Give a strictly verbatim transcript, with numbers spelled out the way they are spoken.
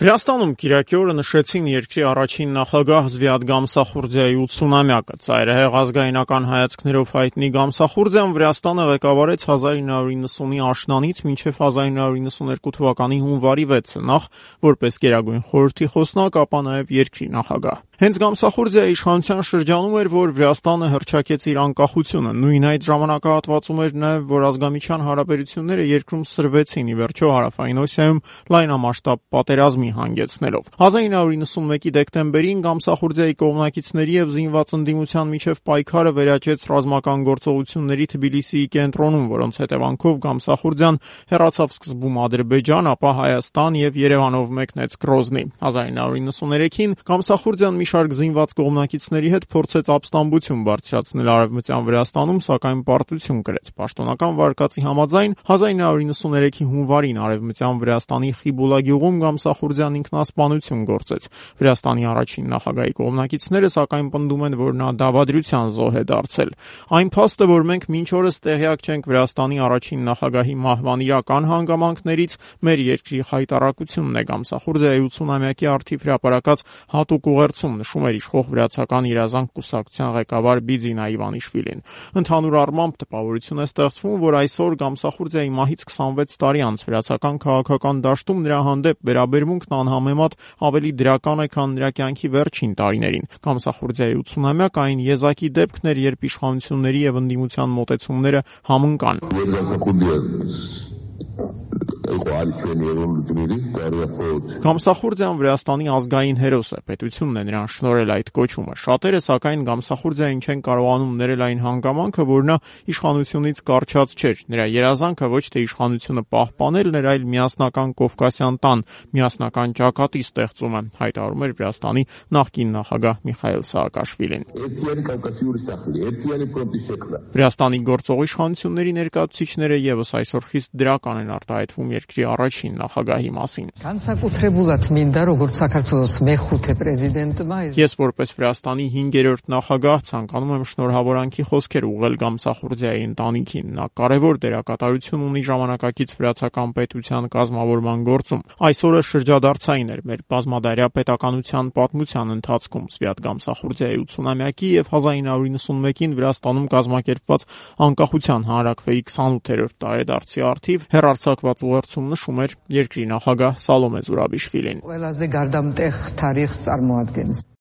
Վրաստանում կիրակի օրը նշեցին երկրի առաջին նախագահ Զվիադ Գամսախուրդիայի ութսունամյակը։ Ծայրահեղ ազգայնական հայացքներով հայտնի Գամսախուրդիան Վրաստանը ղեկավարեց հազար ինը հարյուր իննսունի աշնանից մինչև հազար ինը հարյուր իննսուներկու թվականի հունվարի վեցը, նախ որպես Գերագույն խորհրդի խոսնակ, ապա նաև երկրի նախագահ։ Հենց Գամսախուրդիայի իշխանության շրջանում էր, որ Վրաստանը հռչակեց իր անկախությունը։ Նույն այդ ժամանակահատվածում էր նաև, որ ազգամիչյան հարաբերությունները երկրում սրվեցին, ի վերջո Հարավային Օսիայում լայնամասշտաբ պատերազմի հանգեցնելով։ հազար ինը հարյուր իննսունմեկի դեկտեմբերին Գամսախուրդիայի կողմնակիցների եւ զինված ընդդիմության միջև պայքարը վերաճեց ռազմական գործողությունների Թբիլիսիի կենտրոնում, որոնց հետևանքով Գամսախուրդիան հեռացավ սկզբում Ադրբեջան, ապա Հայաստան եւ Երևանով մեկնեց Գրոզնի։ հազար ինը հարյուր իննսուներեքին Գամսախուրդիան մի շարք զինված կողմնակիցների հետ փորձեց ապստամբություն բարձրացնել Արևմտյան Վրաստանում, սակայն պարտություն կրեց։ Պաշտոնական վարկածի համաձայն հազար ինը հարյուր իննսուներեքի հունվարին Արևմտյան Վրաստանի Խիբուլա գյուղում Գամսախուրդիան ինքնասպանություն գործեց։ Վրաստանի առաջին նախագահի կողմնակիցները սակայն պնդում են, որ նա դավադրության զոհ է դարձել։ Այն փաստը, որ մենք մինչ օրս տեղյակ չենք Վրաստանի առաջին նախագահի մահվան իրական հանգամանքներից, մեր երկրի խայտառակությունն է, Գամսախուրդիայի ութսունամյակի առթիվ հրապարակած հատուկ ուղերձում նշում էր իշխող վրացական իրազանք կուսակցության ղեկավար Բիձինա Իվանիշվիլին։ Ընդհանուր առմամբ տպավորություն է ստեղծվում, որ այսօր Գամսախուրդիայի մահից քսանվեց տարի անց վրացական քաղաքական դաշտում նրա հանդեպ վերաբերմունքն անհամեմատ ավելի դրական է, քան նրա կյանքի վերջին տարիներին։ Գամսախուրդիայի ութսունամյակը այն եզակի դեպքն էր, երբ իշխանությունների եւ ընդդիմության մոտեցումները համընկան։ Գամսախուրդիան Վրաստանի ազգային հերոս է, պետությունն է նրան շնորհել այդ կոչումը։ Շատերը սակայն Գամսախուրդիային չեն կարողանում ներել այն հանգամանքը, որ նա իշխանությունից կարճած չէր։ Նրա երազանքը ոչ թե իշխանությունը պահպանելն էր, այլ միասնական Կովկասյան տան, միասնական ճակատի ստեղծումը, հայտարարում էր Վրաստանի նախկին նախագահ Միխայիլ Սաակաշվիլին։ Վրաստանի գործող իշխանությունների ներկայացուցիչները եւս այսօր խիստ դրական են արտահայտվում երկրի առաջին նախագահի մասին։ Ես որպես Վրաստանի հինգերորդ նախագահ ցանկանում եմ շնորհավորանքի խոսքեր ուղղել Գամսախուրդիայի ընտանիքին։ Նա կարևոր դերակատարություն ունի ժամանակակից վրացական պետության կազմավորման գործում։ Այսօրը շրջադարձային էր մեր բազմադարյա պետականության պատմության ընթացքում։ Զվիադ Գամսախուրդիայի ութսունամյակի եւ հազար ինը հարյուր իննսունմեկին Վրաստանում կազմակերպված անկախության հանրաքվեի քսանութերորդ տարեդարձի առթիվ հեռարձակված ուղերձում նշում էր երկրի նախագահ Սալոմե Զուրաբիշվիլին։